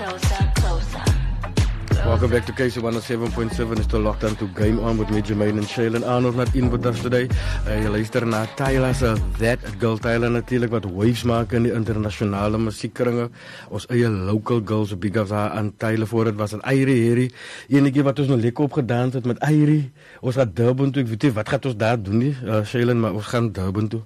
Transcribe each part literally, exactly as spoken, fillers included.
Welcome back to K C one oh seven point seven. It's still locked on to Game On with me, Jermaine and Shailen Arnold not in with us today. Uh, je luistert naar Tyla se That Girl. Tyla natuurlijk wat waves maken in die internationale muziekkringen. Ons eie local girls, big ups haar aan Tyla voor het was een Airie Heri. Enige wat ons nog lekker opgedaan het met Airie. Ons gaat Durban toe. Ik weet niet, wat gaat ons daar doen nie, uh, Shailen, maar ons gaan Durban toe.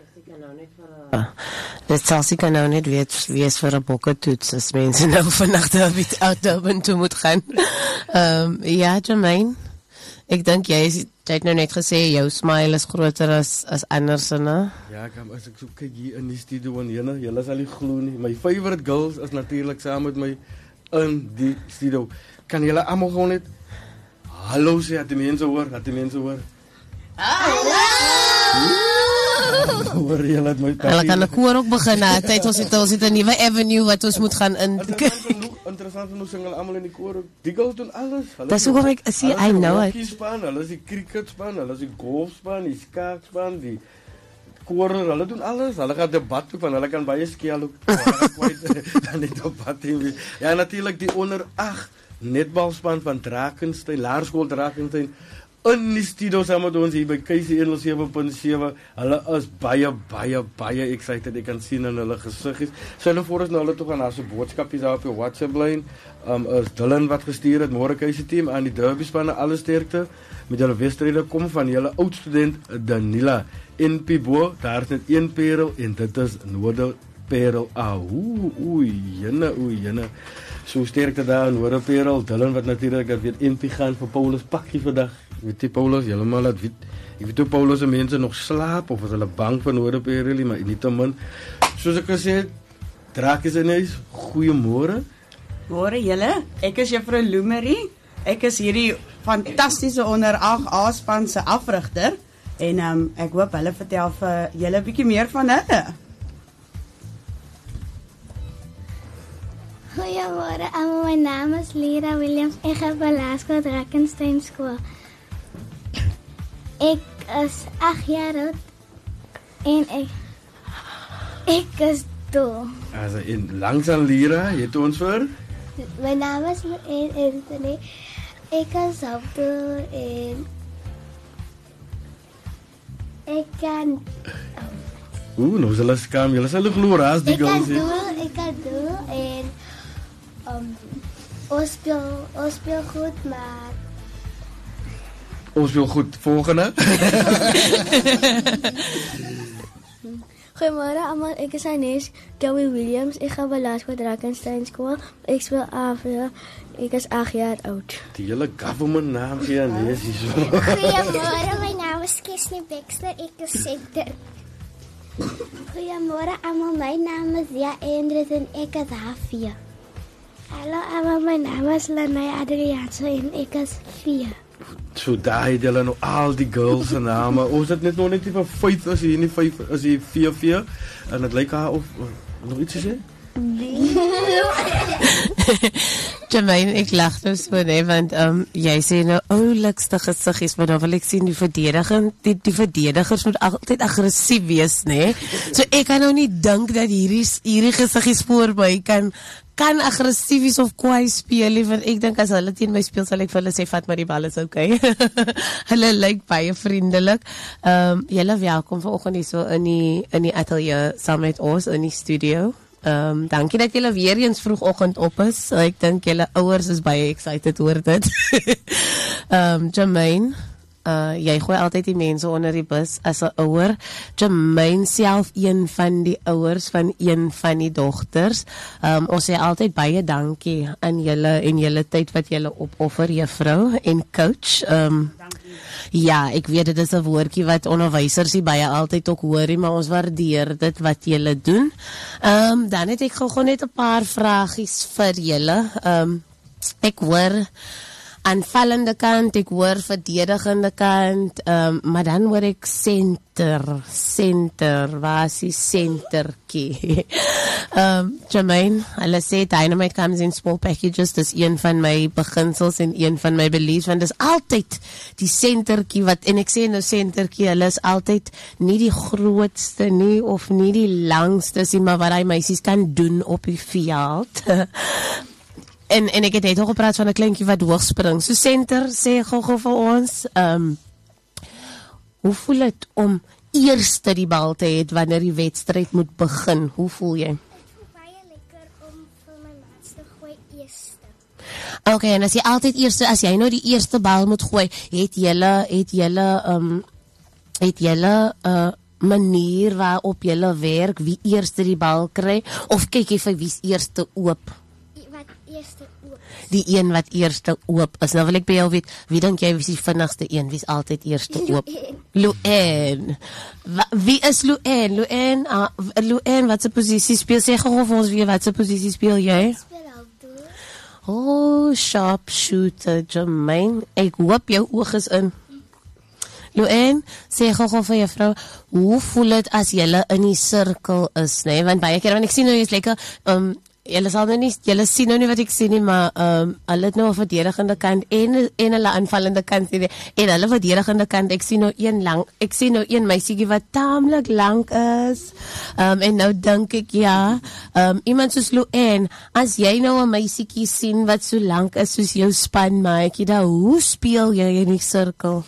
Dit sal seker nou net weet wees vir 'n bokketoets as mense nou vannacht uit Durban toe moet gaan. Um, ja, Jermaine, ek dink jy, jy het nou net gesê jou smile is groter as, as anderse, ne? Ja, kom, as ek so kyk hier in die studio en jylle, jylle sal nie glo nie. My favorite girls is natuurlijk saam met my in die studio. Kan jylle allemaal gewoon net hallo sê, dat die mense hoor, dat die mense hoor. Hallo! Hoor jy laat my Hulle kan 'n koor ook begin, tyd ons het ons het 'n nuwe avenue wat ons moet gaan in. Interessant genoeg sing hulle almal in die koor. Die girls doen alles. Dis hoekom ek sê I know it. Hulle is die span, hulle is die cricket span, hulle is die golf span, die skaak span, die koor, hulle doen alles. Hulle gaan debat ook van, hulle kan baie skel ook. Dan die debat hier. Ja, natuurlik die onder ag netbalspan van Drakensberg, Laerskool Drakensberg. In die studio saam met ons hier by K C one oh seven point seven. Hulle is baie, baie, baie excited. Ek kan sien in hulle gesiggies. So hulle voor ons nou hulle toe gaan na so boodskapies daar op die WhatsApp lyn. Um, is Dylan wat gestuur het, môre K C team aan die derby spanne, alle sterkte. Met julle wedstryde kom van julle oud student Danila. N P Bo, daar is net een perel en dit is Noorderperel. Ah, oe, oei, jenne, oei, jenne. So sterkte daar in Noorderperel. Dylan wat natuurlijk dat weet N P gaan vir Paulus pakkie vandag. Weet jy Paulus, helemaal laat weet. Ek weet hoe Paulus en mense nog slaap of is hulle bang van Noorderperel, maar nie te min. Soos ek gesê het, Draak is in huis. Goeiemôre. Môre julle. Ek is juffrou Loemerie. Ek is hierdie fantastiese onder ag A-span se afrigter en um, ek hoop hulle vertel vir julle 'n bietjie meer van hulle. Goeiemôre, almal. My naam is Lira Williams. Ek gaan by Laerskool Drakensberg skool. Ek is agt jaar oud en ek ek is dol. Also in langsaam Lira, jy het ons vir? My naam is Anthony. Ek is op dol en ek kan Oeh, nou is hulle skam. Julle sal glo raas die girls hier. Ek kan dol, ek kan dol en um, ons speel, ons speel goed, maar ons speel goed. Volgende. Goeiemôre almal, ek is Ines Joey Williams. Ek gaan by Laerskool Drakensberg skool. Ek speel Avia. Ek is agt jaar oud. Die hele government naam gee Ines hier so. Goeiemôre, my naam is Kesnie Baxter. Ek is senter. Goeiemôre almal, my naam is Ja Andres en ek is Avia. Hallo almal, my naam is Lanay Adriaanse en ek is vier. So daar het julle nou al die girls se name. Ons het net nog net van vyf as jy nie vyf as jy vier vier en dit lyk haar of uh, nog iets te sê? Jermaine, ek lag dus voor nee, want um, jy sê nou oulikste gesiggies, maar dan wil ek sien die verdediging, die, die verdedigers moet altyd aggressief wees, nee. So ek kan nou nie dink dat hierdie hierdie gesiggies voor my kan kan aggressief is of kwaai speel, want ek dink as hulle teen my speel sal ek vir hulle sê vat maar die bal is okay. Hulle lyk baie vriendelik. Ehm um, julle welkom vanoggend hier so in die in die ateljee saam met ons in die studio. Ehm um, dankie dat julle weer eens vroegoggend op is. Ek dink julle ouers is baie excited oor dit. Ehm um, Jermaine, uh, jy gooi altyd die mense onder die bus as 'n ouer. Jermaine self een van die ouers van een van die dogters. Um, ons sê altyd baie dankie aan julle en julle tyd wat julle opoffer, juffrou en coach. Um, ja, ek weet dit is 'n woordjie wat onderwysers nie baie altyd ook hoor nie, maar ons waardeer dit wat julle doen. Um, dan het ek gou net 'n paar vragies vir julle. Um, ek hoor aanvallende kant, ek hoor verdedigende kant, um, maar dan hoor ek center, center, waar is die centerkie? um, Jermaine, hulle sê dynamite comes in small packages, dis een van my beginsels en een van my beliefs, want dis altyd die centerkie wat, en ek sê nou centerkie, hulle is altyd nie die grootste nie, of nie die langste nie, maar wat die meisies kan doen op die veld. en en ek het net al gepraat van 'n kleintjie wat hoog spring. So Center sê gou-gou vir ons, ehm um, hoe voel dit om eerste die bal te hê wanneer die wedstryd moet begin? Hoe voel jy? Baie lekker om vir my maats te gooi eerste. Okay, en as jy altyd eerste, as jy nou die eerste bal moet gooi, het julle het julle ehm um, het julle 'n uh, manier waarop julle werk wie eerste die bal kry of kyk jy vir wie's eerste oop? Wat eerste oop. Die een wat eerste oop is. Nou wil ek by jou weet, wie dink jy is die vinnigste een? Wie's altyd eerste oop? Luan. Wie is Luan? Luan, uh, Luan, wat se posisie speel? Sê gou vir ons wie wat se posisie speel jy? Speel al doen. Oh, sharpshooter, Jermaine. Ek hoop jou oog is in. Luan, sê gou gou vir juffrou, hoe voel dit as jy in die sirkel is, né? Nee? Want baie keer wanneer ek sien nou jy's lekker, um, julle sal nou nie, julle sien nou nie wat ek sien nie, maar um, hulle het nou 'n verdedigende kant en en hulle aanvallende kant nie. En hulle verdedigende kant, ek sien nou een lang, ek sien nou een meisietjie wat taamlik lank is. Um, en nou dink ek ja, um, iemand soos Luan, as jy nou 'n meisietjie sien wat so lank is soos jou spanmaatjie, dan hoe speel jy in die sirkel?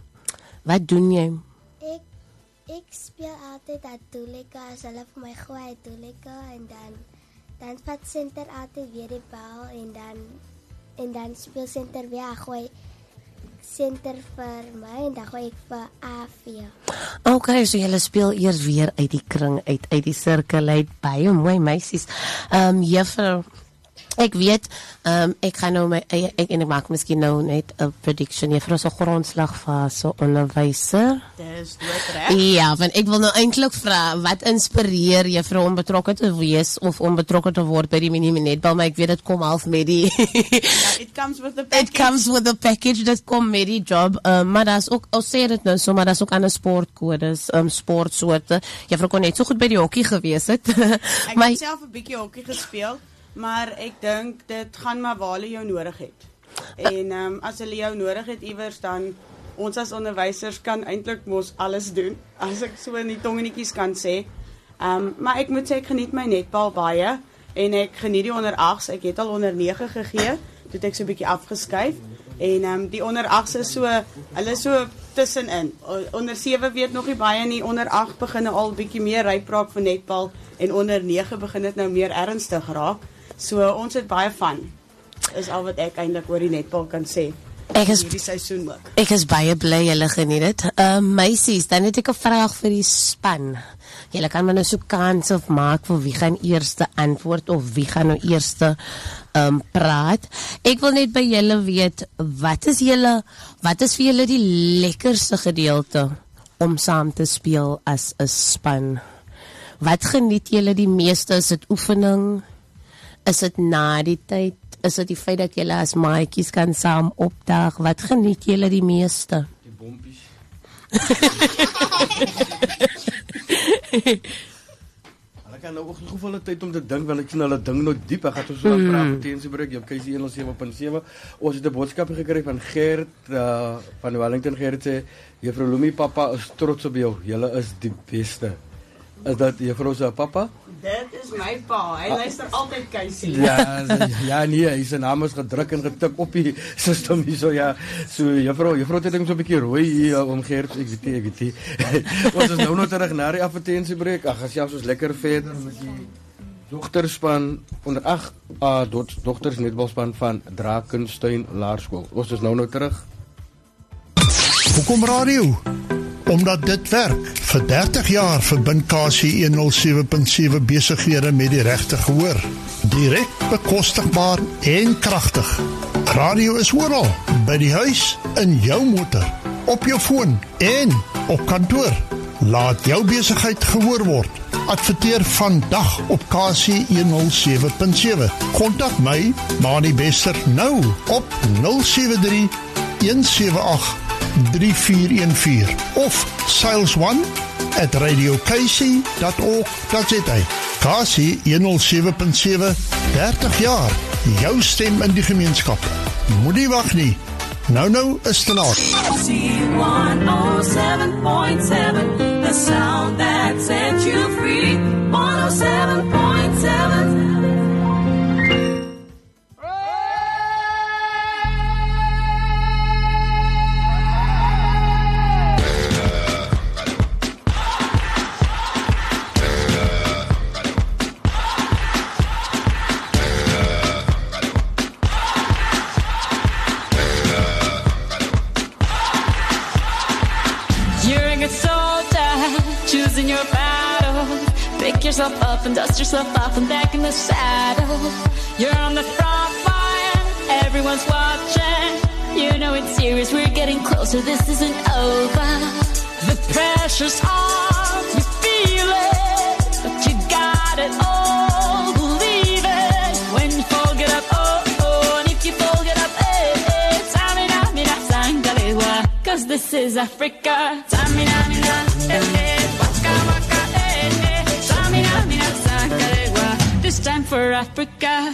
Wat doen jy? Ek ek speel altyd Adulika as hulle vir my gooi Adulika en dan dan vat Center altyd weer die bal en dan en dan speel Center weer gooi Center vir my en dan gooi ek vir A V. Okay, so julle speel eers weer uit die kring uit uit die sirkel uit. Baie mooi meisies. Ehm um, juffrou, ek weet, um, ek gaan nou my eie, ek, en ek maak miskien nou net 'n prediction. Juffrou is 'n grondslagfase onderwyser. Dis dood reg. Ja, want ek wil nou eintlik vra, wat inspireer juffrou om betrokke te wees of om betrokke te word by die mini netbal, maar ek weet dit kom half met die Yeah, it comes with the package. It comes with the package, dit kom met die job. Um, maar daar's ook, al sê dit nou so, maar daar's ook ander sportkodes, um, sportsoorte. Juffrou kon net so goed by die hokkie gewees het. Ek maar het self 'n bietjie hokkie gespeel, maar ek dink dit gaan maar waar hulle jou nodig het. En ehm um, as hulle jou nodig het iewers, dan ons as onderwysers kan eintlik mos alles doen, as ek so in die tongenetjies kan sê. Ehm um, maar ek moet sê ek geniet my netbal baie en ek geniet die onder agt. Ek het al onder nege gegee, toe het ek so 'n bietjie afgeskuif. En ehm um, die onder agt is so, hulle is so tussenin. Onder sewe weet nog nie baie nie, onder agt begin al bietjie meer ryp raak vir netbal en onder nege begin dit nou meer ernstig raak. So ons het baie van. Is al wat ek eintlik oor die netbal kan sê. Ek is hierdie seisoen ook. Ek is baie bly julle geniet dit. Ehm uh, meisies, dan het ek 'n vraag vir die span. Julle kan maar nou so kans of maak vir wie gaan eerste antwoord of wie gaan nou eerste ehm um, praat. Ek wil net by julle weet, wat is julle wat is vir julle die lekkerste gedeelte om saam te speel as 'n span? Wat geniet julle die meeste? Is dit oefening? Is dit na die tyd? Is dit die feit dat julle as maatjies kan saam opdaag? Wat geniet julle die meeste? Die bompies. Hulle kan nou ook nie hoeveel tyd om te dink, want ek sien hulle ding nou diep. Ek gaan so so aan praat teen sy breek. Jy K C een nul sewe punt sewe. Ons het 'n boodskap gekry van Gert uh, van Wellington. Gert sê, juffrou Lumi, pappa is trots op jou. Julle is die beste. Is dat juffrou se pappa? Dit is my pa. Hy luister altyd K C. Ja, ja nee, hy se naam is gedruk en getik op die sisteem hier so ja. So juffrou, juffrou het ding so 'n bietjie rooi hier om Gert, ek weet nie, ek weet nie. Ons is nou nog terug na die advertensiebreek. Ag, as jy ons lekker verder met die dogterspan onder ag uh, dogters netbalspan van Drakensberg Laerskool. Ons is nou nou terug. Hoekom radio? Omdat dit werk. Vir dertig jaar verbind K C een nul sewe punt sewe besighede met die regte gehoor. Direk, bekostigbaar en kragtig. Radio is oral, by die huis, in jou motor, op jou foon en op kantoor. Laat jou besigheid gehoor word. Adverteer vandag op K C een nul sewe punt sewe. Kontak my, Mani Bester, nou op nul sewe drie, een sewe agt, drie vier een vier of sales one at radio k c dot org dot z a. K C een nul sewe punt sewe, dertig jaar, jou stem in die gemeenskap. Moenie wag nie. Nou nou is te laat. C one oh seven point seven, the sound that sets you free. one oh seven point seven. yourself up and dust yourself off and back in the saddle. You're on the front line, everyone's watching. You know it's serious, we're getting closer, this isn't over. The pressure's on, you feel it, but you got it all, believe it. When you fall, get up, oh, oh, and if you fall, get up, eh, eh. Tamina, mina, sangalewa, cause this is Africa. Tamina, mina, eh, eh, waka, waka, eh, eh. Tamina, mina, sangalewa, this time for Africa.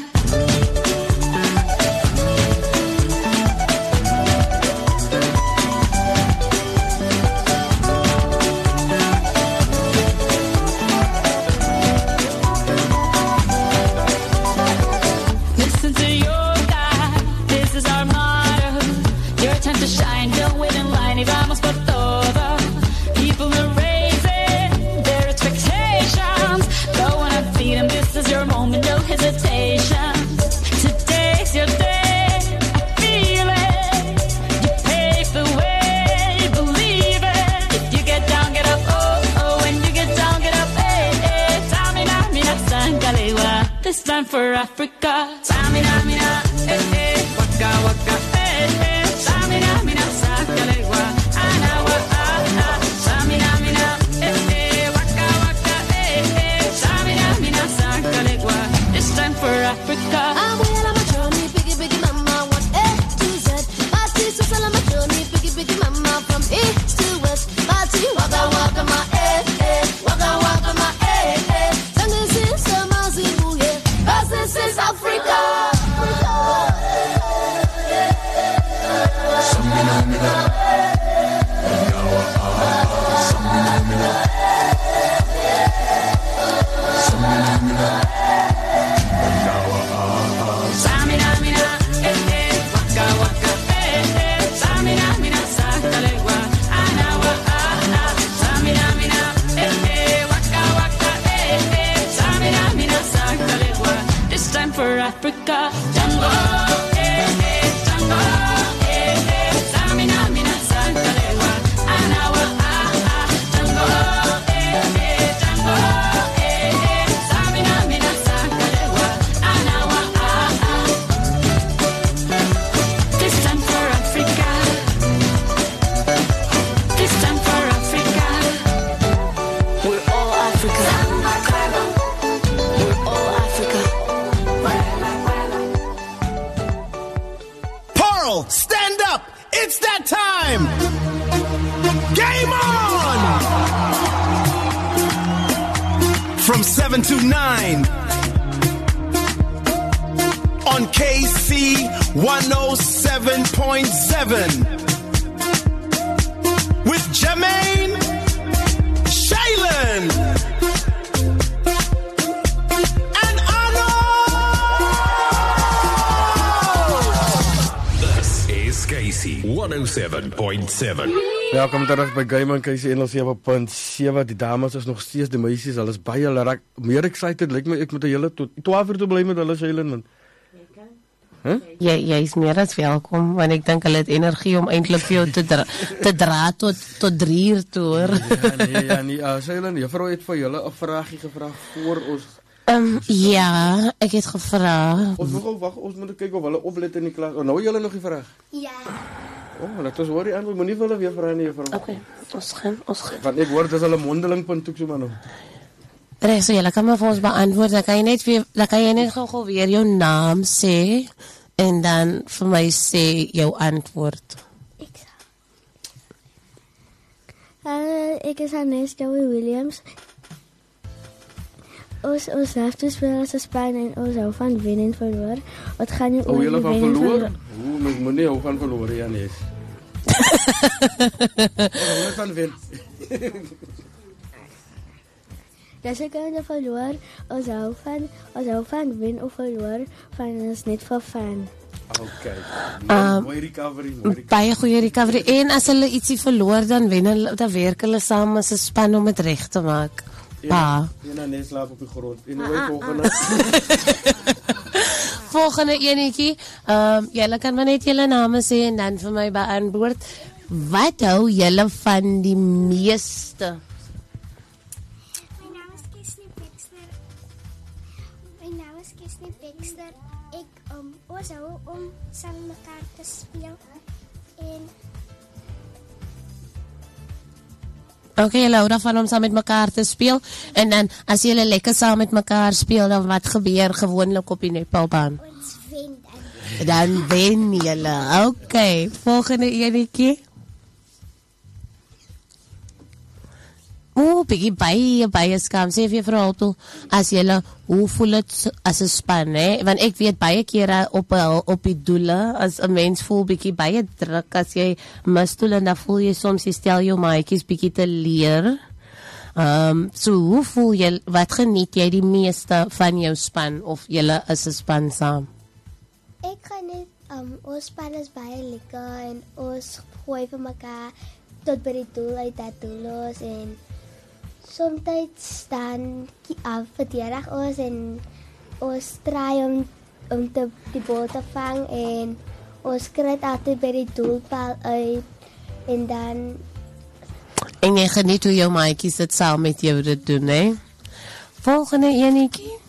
Shine, don't wait in line, y vamos por todo. People are raising their expectations. Go on and feed them, this is your moment, no hesitation. Today's your day, I feel it. You pave the way, believe it. If you get down, get up, oh, oh. When you get down, get up, eh, eh. Tamina, mina, sangalewa, this time for Africa. Tamina, mina, eh, eh. Waka, waka, eh, eh. Samina, mina, sakalewa, anawa, ah, ah. Samina, mina, eh, eh, waka, waka, eh, eh. Samina, mina, sakalewa, it's time for Africa. I'm well on my journey, biggie, biggie, mama, one A to Z. Party, so sell on my journey, biggie, biggie, mama, from east to west. Party, waka, waka, my eh, eh, waka, waka, my eh, eh. Sing this is some Zimbabwe, yeah, 'cause this is Africa. Samina, mina, anawa, ah, samina, mina, samina, mina, anawa, ah, Samina, mina, eh, eh, waka, waka, eh, eh. Samina, mina, sakalewa, anawa, ah, ah. Samina, mina, eh, eh, waka, waka, eh, eh. Samina, mina, sakalewa, this time for Africa. Jungle, eh, eh, jungle. Stand up! It's that time! Game on! From seven to nine on K C one oh seven point seven with Jermaine Shaylin and K C one oh seven point seven. Welkom terug by Game on K C one oh seven point seven. Die dames is nog steeds die meisies, hulle is baie hulle raak meer excited. Lyk my ek moet 'n hele tot twaalf uur te bly met hulle Shaylin man. Huh? Jy jy is meer as welkom want ek dink hulle het energie om eintlik vir jou te dra, te dra tot tot drie uur toe hoor. Ja nee, ja nee, uh, Shaylin, juffrou het vir julle 'n vraagie gevra voor ons. Um, ja, ek het gevra. Ons moet gou wag, ons moet kyk of hulle oplet in die klas. Oh, nou julle nog die vraag? Ja. Oh, laat ons hoor die antwoord. Moenie vir hulle weer vra nie, juffrou. Okay, ons gaan ons gaan. Want ek hoor dis hulle mondeling punt toe so maar nou. Reg, so julle kan maar vir ons beantwoord. Dan kan jy net weer, dan kan jy net gou weer jou naam sê en dan vir my sê jou antwoord. Ek uh, ek is Hannes Joey Williams. Ons ons laatste spel as Spanje en ons hou van wen en verloor. Wat gaan jy oor julle van verloor? Hoe mens moet nie hou van verloor ja nee. Ons van wen. Dis ek gaan verloor. Ons hou van ons hou van wen of verloor van ons net vir fan. Okay. Um, mooi recovery, mooi recovery. Baie goeie recovery. En as hulle ietsie verloor dan wen hulle, dan werk hulle saam as 'n span om dit reg te maak. Pa. En dan net slaap op die grond. En hoe volgende? Volgende enetjie. Ehm um, julle kan maar net julle name sê en dan vir my beantwoord. Wat hou julle van die meeste? My naam is Keslie Pixter Dexter. Ek um, ons hou om saam mekaar te speel. En Okay, julle hou daarvan om saam met mekaar te speel. En dan, as julle lekker saam met mekaar speel, dan wat gebeur gewoonlik op die netbalbaan? ons wen dan. Dan wen julle. Okay, volgende enetjie. Oeh, bietjie baie, baie skam. Sê vir vrou Otto, as julle, hoe voel het as 'n span, hè? Want ek weet baie kere op op die doele, as 'n mens voel bietjie baie druk, as jy mis doel en dan voel jy soms, jy stel jou maatjies bietjie te leer. Um, so hoe voel jy, wat geniet jy die meeste van jou span, of julle is 'n span saam? Ek gaan net, um, ons span is baie lekker en ons gooi vir mekaar tot by die doel uit dat doel los en soms dan uh, verdedig ons en ons try om, om te, die bal te vang en ons kry altyd by die doelpaal uit en dan En jy geniet hoe jou maatjies dit saam met jou dit doen, hè? Volgende enetjie.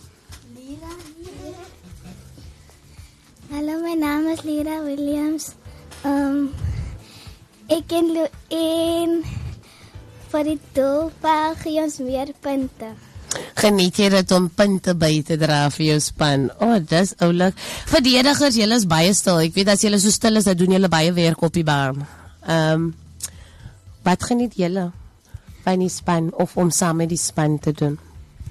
Hallo, my naam is Lira Williams. Um, ek ken Lu en vir die doelpaal gee ons meer punte. Geniet jy dit om punte by te dra vir jou span? O, oh, dis oulik. Verdedigers, julle is baie stil. Ek weet as julle so stil is, dan doen julle baie werk op die baan. Ehm, um, wat geniet julle van die span of om saam met die span te doen?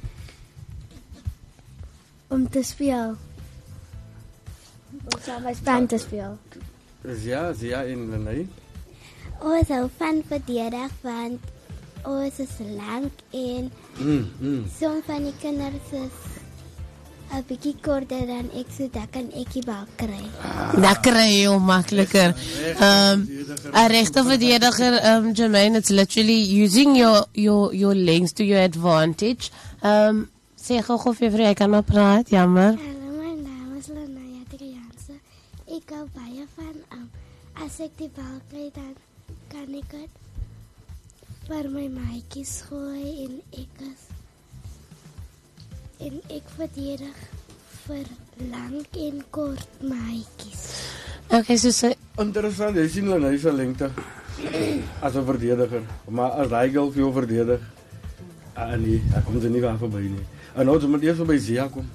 Om te speel. Om saam met span te speel. Ja, ja, in Lenay. Ons hou van verdedig, want ons is lang en Mm, mm. som van die kinders is 'n bietjie korter dan ek, so dat kan ek die bal kry. Dat kry jy hom makliker. Um, 'n regte verdediger, um, Jermaine, it's literally using your your your length to your advantage. Um, sê gou of jy vir jy kan maar praat, jammer. Hallo, my naam is Lenaya Trianse. Ek hou baie van um, as ek die bal kry, dan kan ek dit vir my maatjies gooi en ek is en ek verdedig vir lang en kort maatjies. Okay, so sê Interessant, jy sien Lenay se lengte as 'n verdediger, maar as hy gou vir jou verdedig, ah nee, hy kom er nie van verby nie. En nou moet jy verby Zia kom.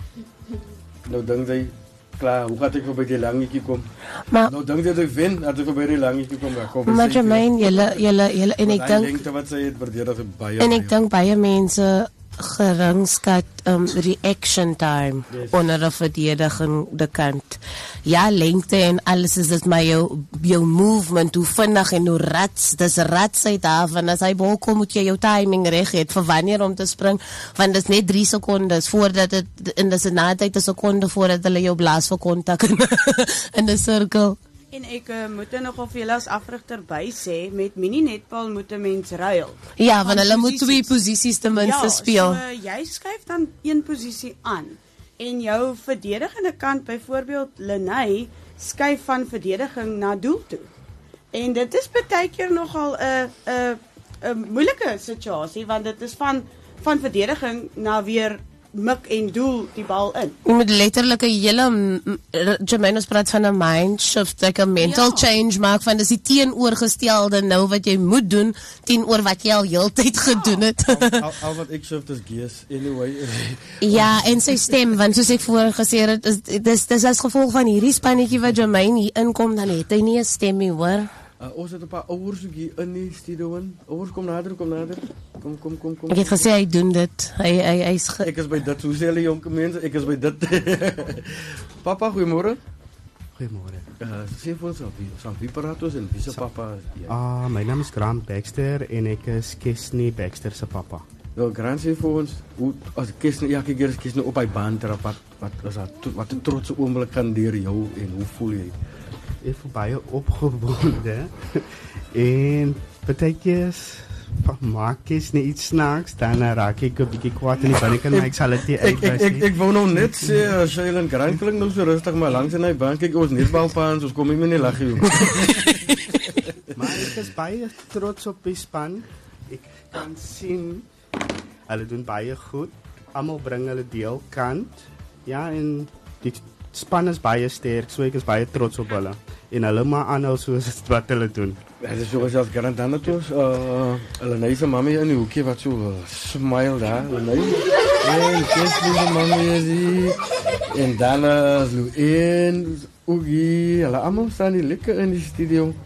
Nou dink jy, klaar, hoe gaat ek verby die langetjie kom? maar Nou dink jy dat ek wen, as ek verby die langetjie kom, dan kom maar Jermaine, julle julle julle en ek Hy dink lengte wat sy het verdedig baie. en ek dink baie mense geringskat um, reaction time Yes. onder 'n verdedigende kant. Ja, lengte en alles is dit maar jou jou movement, hoe vinnig en hoe rats, dis ratsheid daar, en as hy bal kom moet jy jou timing reg hê vir wanneer om te spring, want dit is net drie sekondes voordat dit in dis 'n na tyd 'n sekonde voordat hulle jou blaas vir kontak in 'n sirkel. En ek uh, moet er nogal vir julle as afrigter by sê, met mini netbal moet 'n mens ruil. Ja, want Van hulle moet twee posisies. posisies ten minste Ja, speel. so jy skuif dan een posisie aan en jou verdedigende kant, byvoorbeeld Lenay, skuif van verdediging na doel toe. En dit is baie keer nogal 'n 'n 'n moeilike situasie, want dit is van van verdediging na weer mik en doel die bal in. Jy moet letterlik 'n hele m- m- Jermaine ons praat van 'n mind shift, like 'n mental Ja. change maak, van dis die teenoorgestelde nou wat jy moet doen teenoor wat jy al heeltyd gedoen het. Al, al wat ek shift is gees, anyway. Ja, en sy stem, want soos ek voor gesê het, is dis dis as gevolg van hierdie spannetjie wat Jermaine hier inkom, dan het hy nie 'n stem nie, hoor. Uh, ons het 'n paar ouers hier in die studio in. Ouers, kom nader, kom nader. Kom, kom, kom, kom. Ek het gesê hy doen dit. Hy hy hy's ge- Ek is by dit. Hoe sê hulle jonge mense? Ek is by dit. Papa, goeiemôre. Goeiemôre. Uh, sê vir ons of wie, van wie praat ons en wie se papa is jy? Ah, my naam is Grant Baxter en ek is Kesney Baxter se pappa. Nou, Grant sê vir ons, hoe, as Kesney, ja, kyk, is Kesney op hy baan trap, wat, wat, is dat, wat 'n trotse oomblik gaan deur jou en hoe voel jy? Ek voel baie opgewonde en baie keer maak ek net iets snaaks, dan raak ek 'n bietjie kwaad in die binnekant, maar ek sal dit nie Ek, ek, ek, uitwys nie. ek wou nou net sê, uh, Shailen Grant klink nou so rustig, maar langs in hy bank, kyk, ons netbalpaans, ons kom nie meer nie lag hier. Maar ek is baie trots op die span. Ek kan sien hulle doen baie goed. Almal bring hulle deel kant Ja, en die span is baie sterk, so ek is baie trots op hulle. En hulle maar aanhou soos wat hulle doen. Ja, dit is zoals als garant dan het was. Hulle neus se mamma in die hoekie wat so uh, smile daar. Hulle neus. En Kesley se mamma is hier. En dan is Louien, Oogie, hulle almal staan hier lekker in die studio.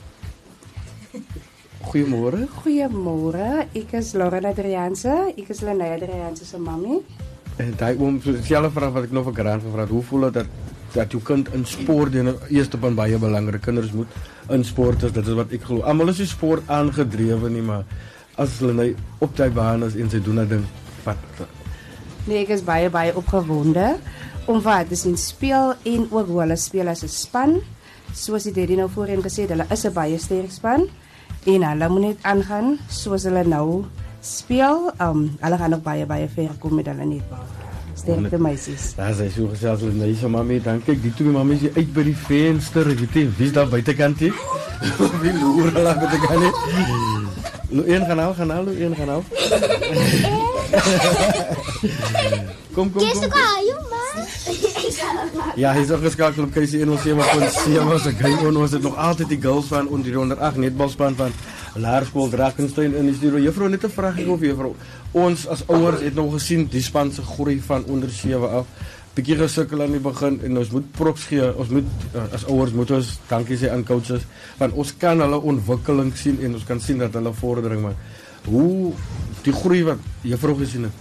Goeiemôre. Goeiemôre. Ek is Lauren Adrianse. Ek is Lenay Adrianse se mammy. En daai oom, so dieselfde vraag wat ek nog vir Grant gevra het. Hoe voel dit dat dat jou kind in sport doen? Eerste punt baie belangrik. Kinders moet in sport is, dit is wat ek glo. Almal is nie sport aangedrewe nie, maar as hulle nou op daai baan is en sy doen 'n ding, wat Nee, ek is baie baie opgewonde om wat te sien speel en ook hoe hulle speel as 'n span. Soos die Daddy nou voorheen gesê het, hulle is 'n baie sterk span en hulle moet net aangaan soos hulle nou speel. Um, hulle gaan nog baie baie ver kom met hulle netbal. Sterkte meisies. Ja, sy so gesels met my so mami, dan kyk die twee mammies hier uit by die venster. Ek weet nie wie's daar buitekant hier. Wie loer hulle buitekant nie. Een gaan nou, gaan nou, een gaan nou. Kom, kom, kom. Ja, hy is ook geskakel op K C honderd sewe punt sewe. So kyk ons het nog altyd die girls van onder die onder agt netbalspan van Laerskool Drakensberg in die studio. Juffrou, net 'n vraagie of juffrou. Ons as ouers het nog gesien die span se groei van onder sewe af. Bietjie gesukkel aan die begin en ons moet props gee. Ons moet as ouers moet ons dankie sê aan coaches want ons kan hulle ontwikkeling sien en ons kan sien dat hulle vordering maak. Hoe die groei wat juffrou gesien het.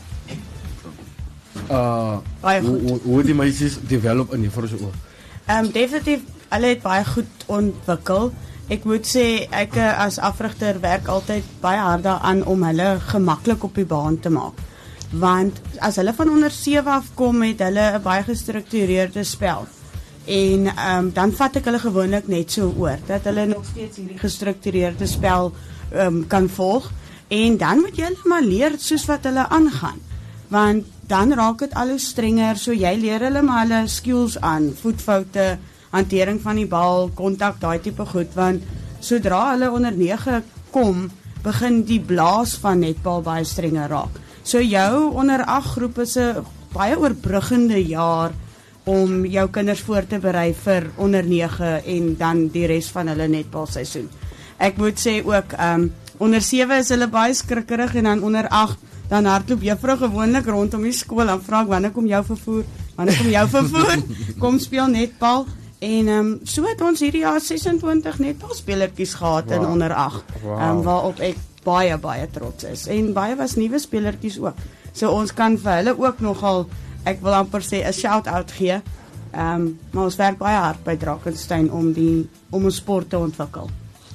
Uh baie goed. Hoe, hoe die meisies develop in juffrou se oë. Ehm um, definitief hulle het baie goed ontwikkel. Ek moet sê ek as afrigter werk altyd baie hard daaraan om hulle gemaklik op die baan te maak. Want as hulle van onder sewe af kom het hulle 'n baie gestruktureerde spel. En um, dan vat ek hulle gewoonlik net so oor dat hulle nog steeds hierdie gestruktureerde spel um, kan volg en dan moet jy hulle maar leer soos wat hulle aangaan. Want dan raak dit al hoe strenger, so jy leer hulle maar hulle skills aan, voetfoute, hantering van die bal, kontak, daai tipe goed, want sodra hulle onder nege kom, begin die blaas van netbal baie strenger raak. So jou onder agt groep is 'n baie oorbruggende jaar om jou kinders voor te berei vir onder nege en dan die res van hulle netbalseisoen. Ek moet sê ook um, onder sewe is hulle baie skrikkerig en dan onder agt dan hardloop juffrou gewoonlik rondom die skool en vra ek wanneer kom jou vervoer? Wanneer kom jou vervoer? Kom speel netbal. En um, so het ons hierdie jaar sesentwintig netbalspelertjies gehad wow. in onder agt. Wow. Um, waarop ek baie baie trots is. En baie was nuwe spelertjies ook. So ons kan vir hulle ook nogal, ek wil amper sê 'n shout-out gee. Um, maar ons werk baie hard by Drakensberg om die om ons sport te ontwikkel.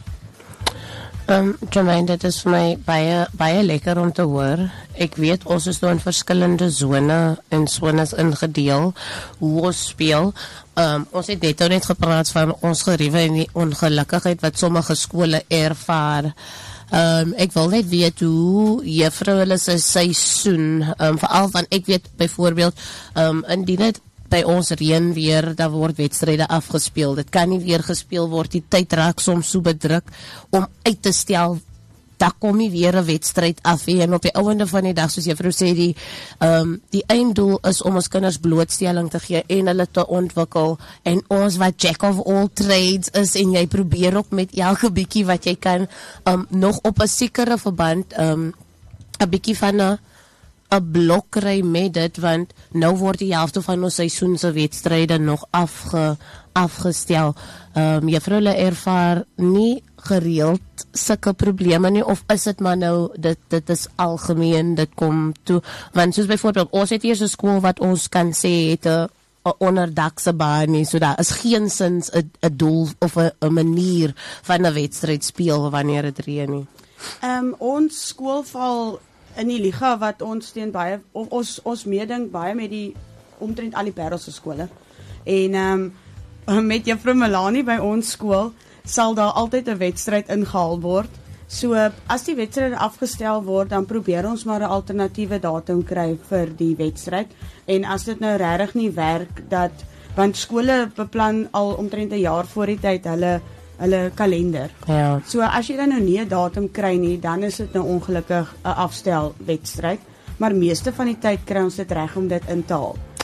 Um, Jermaine, dit is vir my baie, baie lekker om te hoor. Ek weet, ons is nou in verskillende zone en zones ingedeel, hoe ons speel. Um, ons het net net gepraat van ons geriewe en die ongelukkigheid wat sommige skole ervaar. Um, ek wil net weet hoe juffrou hulle se seisoen, um, veral van, ek weet byvoorbeeld, um, indien het by ons reën weer, daar word wedstryde afgespeel. Dit kan nie weer gespeel word. Die tyd raak soms so bedruk om uit te stel. Daar kom nie weer 'n wedstryd af nie. En op die ouende van die dag, soos juffrou sê, die um, die einddoel is om ons kinders blootstelling te gee en hulle te ontwikkel. En ons wat jack of all trades is en jy probeer ook met elke bietjie wat jy kan um, nog op 'n sekere verband 'n um, bietjie van 'n 'n blok kry met dit, want nou word die helfte van ons seisoen se wedstryde nog afge, afgestel. Um, juffrou hulle ervaar nie gereeld sulke probleme nie, of is dit maar nou, dit, dit is algemeen, dit kom toe, want soos byvoorbeeld, ons het eers 'n skool wat ons kan sê, het 'n onderdakse baan nie, so daar is geen sins 'n doel of 'n manier van 'n wedstryd speel wanneer dit reën nie. Um, ons skool val in die liga wat ons teen baie, of ons, ons meeding baie met die, omtrent al die Parelse skole. En um, met juffrou Melanie by ons skool, sal daar altyd 'n wedstryd ingehaal word. So, as die wedstryd afgestel word, dan probeer ons maar 'n alternatiewe datum kry vir die wedstryd. En as dit nou regtig nie werk, dat, want skole beplan al omtrent 'n jaar voor die tyd hulle hulle kalender. Ja. So as jy dan nou nie 'n datum kry nie, dan is dit nou ongelukkig 'n afstel wedstryd, maar meeste van die tyd kry ons dit reg om dit in te haal.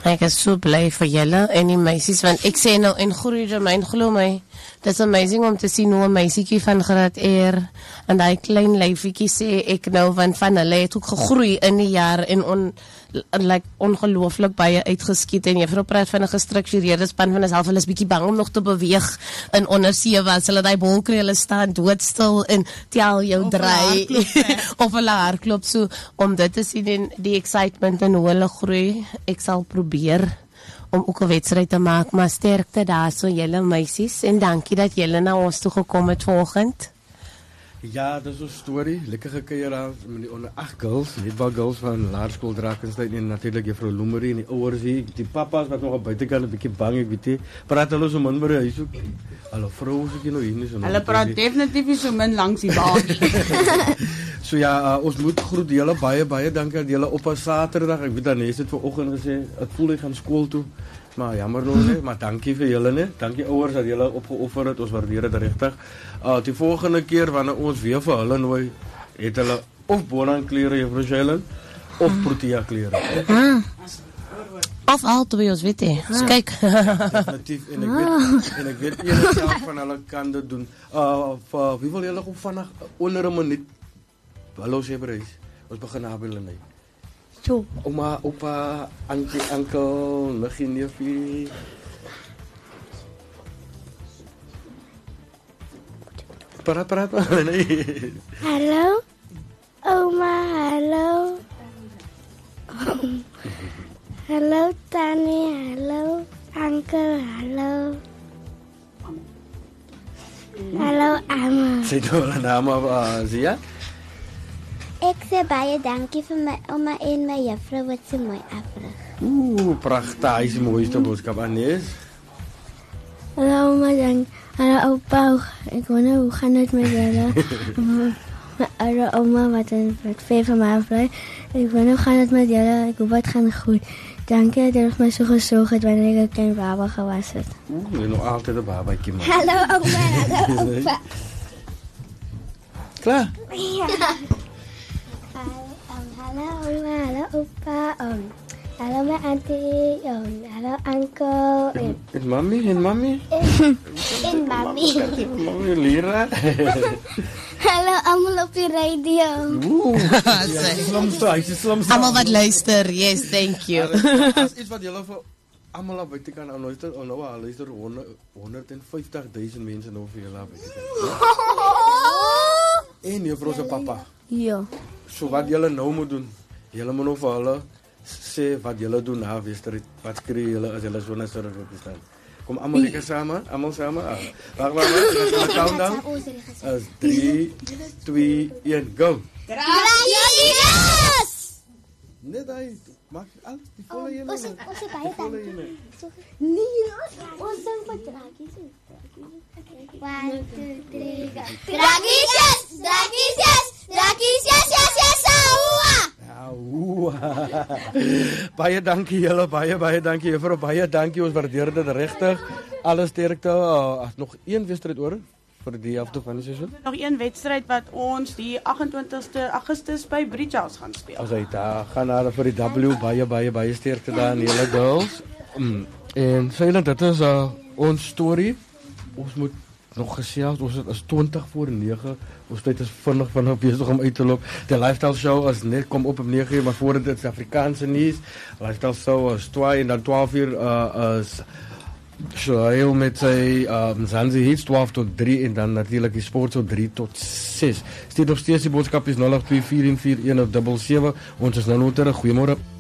Ek is so bly vir julle en die meisies, want ek sê nou, en groei Jermaine, glo my, dis amazing om te sien hoe 'n meisietjie van graad R en daai klein lyfietjie sê ek nou, want van hulle het ook gegroei in die jaar en on, like, ongelooflik baie uitgeskiet en juffrou praat van 'n gestruktureerde span van haarself, hulle is bietjie bang om nog te beweeg in ondersee, want hulle daai bol kry, hulle staan doodstil en tel jou draai of hulle hardloop, so om dit te sien en die excitement en hoe hulle groei, ek sal probeer om ook 'n wedstryd te maak, maar sterkte daar so julle meisies en dankie dat julle na ons toe gekom het vanoggend. Ja, dis 'n storie, lekker gekuier daar met die onder ag girls, netbal girls van Laerskool Drakensberg en natuurlik juffrou Lomerie en die ouers hier, die papas wat nog op buitekant 'n bietjie bang, ek weet nie, praat hulle so min by die huis ook. Hallo vrou, so ek nou hier nie so. Hulle praat definitief nie so min langs die baan. So ja, uh, ons moet groet julle baie baie dankie dat julle op 'n Saterdag, ek weet dan is dit vanoggend gesê, ek voel ek gaan skool toe. Maar jammer nou nee, maar dankie vir julle nee. Dankie ouers dat julle opgeoffer het. Ons waardeer dit regtig. Uh die volgende keer wanneer ons weer vir hulle nooi, het hulle of Bonan klere juffrou Shailen of Protea klere. Ah. Of al twee ons weet jy. Ah. Kyk. Definitief en ek weet en ek weet een self van hulle kan dit doen. Uh vir wie wil julle gou vinnig onder 'n minuut. Hallo Sebreis. Ons begin na hulle net. Zo. Oma, opa, auntie, uncle, niggie, neefie. Praat, praat maar. Nee. Hallo, oma, hallo. Hallo, Tannie, hallo, uncle, hallo. Hallo, Amma. Sê nou hulle naam af, uh, Zia? Ek sê baie dankie vir my ouma en my juffrou wat so mooi afrig. Oeh, pragtig, hy is die mooiste boodskap aan is. Hallo ouma, dank. Hallo oupa, ek wonder hoe gaan dit met julle? My oude ouma wat een wat ver van my afbly. Ek wonder hoe gaan dit met julle? Ek hoop het gaan goed. Dankie dat julle my so gesorg het wanneer ek 'n klein baba gewas het. Oeh, jy nog altyd 'n babatjie man. Hallo ouma, hallo oupa. Klaar? Ja. Hallo oma, hallo opa, um, hallo my auntie, um, hallo uncle, en, en mami, en mami? En, en mami. Mami Lira. Hallo allemaal op die radio. Oeh, ja, slimste, hy is slimste. Allemaal wat luister, yes, thank you. As iets wat julle vir allemaal op buite kan luister, oh nou, al luister honderdvyftigduisend mense nou vir julle op buite kan. En juffrou se papa. Ja. So wat julle nou moet doen, julle moet nou vir hulle sê wat julle doen na wedstryd. Wat skree julle as julle so na sorg op staan. Kom almal lekker saam, almal saam. Wag, wag, wag. Countdown. As drie, twee, een, go. Gracias! Net hy, maak alles die volle een. Ons het ons het baie dankie. Nee, ons sing vir drakies. one, two, three, go. Drakies! Drakies! Drakies! Yes, yes, yes, Oeh. Baie dankie julle, baie baie dankie juffrou, baie dankie, ons waardeer dit regtig. Alle sterkte. Uh, nog een wedstryd oor vir die helfte van die seisoen. Nog een wedstryd wat ons die agentwintigste Augustus by Bridge House gaan speel. As hy daar gaan na vir die W, baie baie baie sterkte daar aan julle girls. Mm. En Shailen, dit is uh, ons storie. Ons moet nog gesels, ons is twintig voor nege. Ons tyd is vinnig vinnig besig om uit te loop. Die lifestyle show is net kom op om nege uur, maar voor dit is Afrikaanse nuus. Lifestyle show is twee en dan twaalf uur uh, is Shoail met sy um, Zanzi Hits twaalf tot drie en dan natuurlik die sport so drie tot ses. Steeds nog steeds die boodskap is nul agt twee vier een vier een sewe sewe. Ons is nou nog terug. Goeiemôre.